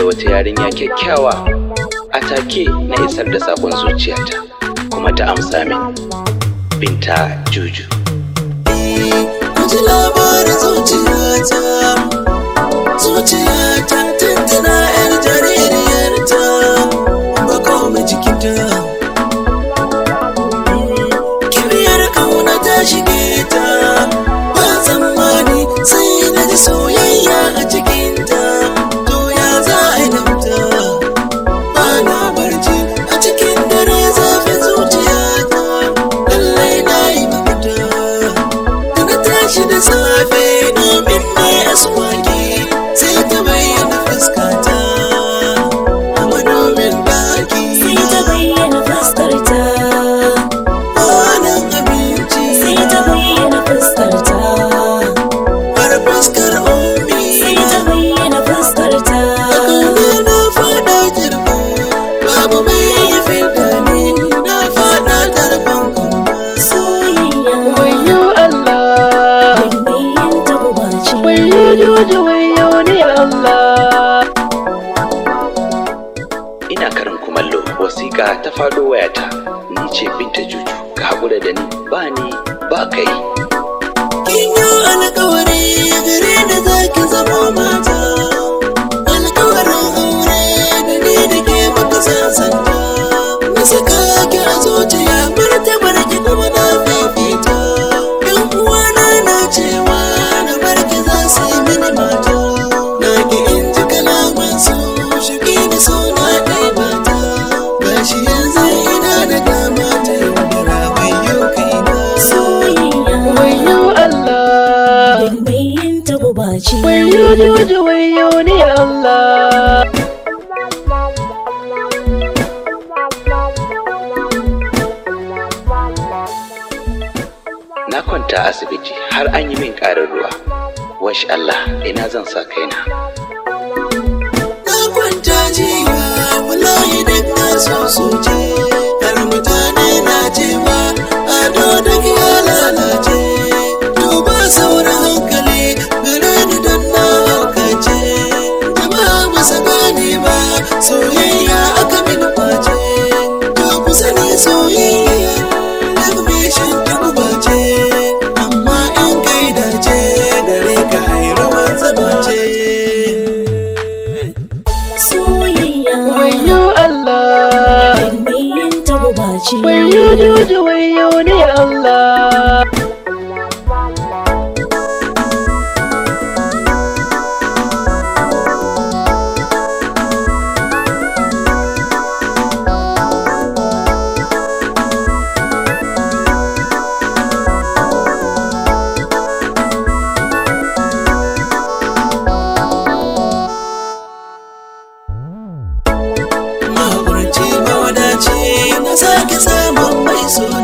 wata yarinya kyakkyawa, a take na isar da sakon zuciyata kuma ta amsa min. Binta Juju. Ji labarin zuciyata, zuciyata tuntuna 'yar jaririyarta ba kome jikinta. Kibiyar kauna ta shige ta, ba tsammani sai na ji soyayya a cikinta. To ya za a yi nauta, ba na barci a cikin dare zafin zuciyata. Lallai na yi mafita tashi da safe domin mai aswaki, sai ta bayyana fuskata a manomin baki, sai ta bayyana fuskarta. Kwanan abinci, sai ta bayyana fuskarta. Har fuskar omi, sai ta bayyana fuskarta. Akalla na fada jirgo, babu mai yi fita ne, na fada tarban kuma soyayya. Wayo Allah, wayo Juju, wayo ni Allah. Ina karin kumallo, wasiƙa ta faɗo wayata. Ni ce Binta Juju, ka haƙura da ni, ba kai. Kin yi alƙawari gare da zaki zama mata, alƙawarin aure da ni da ke baka sasanta. Na saka ki a zuciya, martabar ki kuma na fifita. Yan uwana na cewa na barki za su yi mini mata. Na ki in ji kalaman su shigi da so na ɗai mata. Gashi yanzu ina da dama ta yaudara, wayo kaina. Soyayya, wayo Allah, bayin ta gubaci. Wayo Juju, wayo ni Allah. Na kwanta asibiti har an yi min ƙarin ruwa. Wash Allah, ina zan sa kaina. Na kwanta jiya, wallahi duk na sosoce. Har mutane na cewa ado da ya lalace. Duba sauran hankali gare ni don na haukace. Jama'a ba su gane ba, soyayya aka min face. To ku sani soyayya, duk mai shan ta guba ce. Amma in kai dace gare ka ai rawan zama ce. Soyayya, wayo Allah, bayin ta guba ce. Wayo Juju, wayo ni Allah. Mahaƙurci mawadaci, na sake samun mai so.